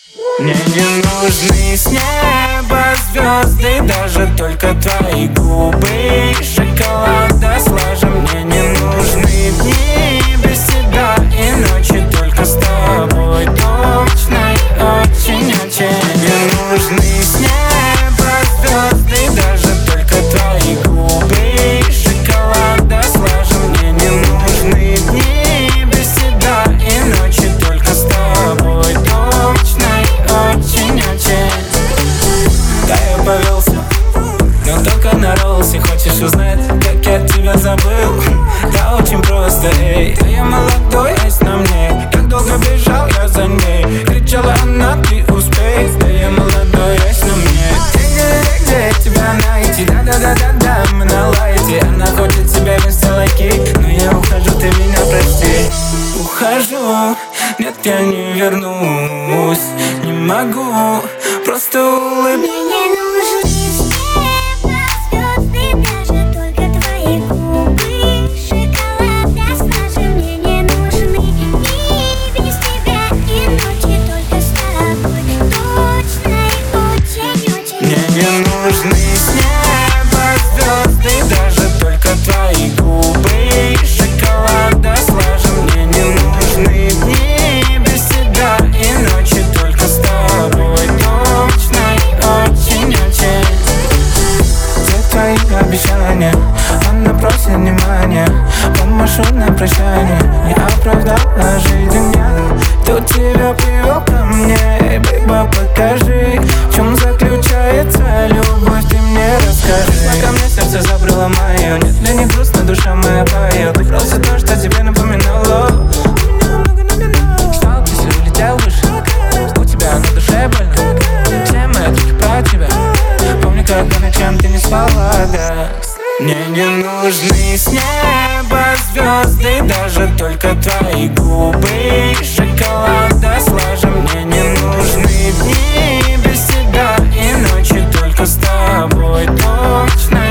Мне не нужны с неба звезды, даже только твои губы шоколада слажа. Мне не нужны дни без тебя и ночи только с тобой, точно и очень-очень. Мне нужны с неба звезды, даже только твои губы шоколада слажа. Мне не нужны дни без тебя и ночи только с тобой, точно и очень-очень. Да, я повелся, но только на роллсе. Хочешь узнать, как я тебя забыл? Да очень просто, эй. Да я молодой, есть на мне. Как долго бежал я за ней. Кричала она, ты успей. Да я молодой, есть на мне. Где тебя найти? Да-да-да-да-да, мы на лайте. Она хочет тебя вместе лайки, но я ухожу, ты меня прости. Ухожу, нет, я не вернусь. Не могу, просто улыбнись. Не нужны с неба звезды, даже только твои губы шоколада слажа. Мне не нужны дни без тебя и ночи только с тобой, точно и очень-очень. Где твои обещания? Она просит внимания, помашу на прощание. Не оправдала жизнь меня, кто тебя привел ко мне? Эй, бейба, покажи, в чем заключается любовь, ты мне расскажи. Пришла ко мне, сердце забрало мое. Нет, мне не грустно, душа моя поет. Убрал все то, что тебе напоминало. Ждал, ты все улетел выше. У тебя на душе больно. Все мои трюки про тебя. Помню, когда ночам ты не спала, да. Мне не нужны с неба звезды, даже только твои губы шоколада слажа. Мне не нужны дни без тебя и ночи только с тобой, точно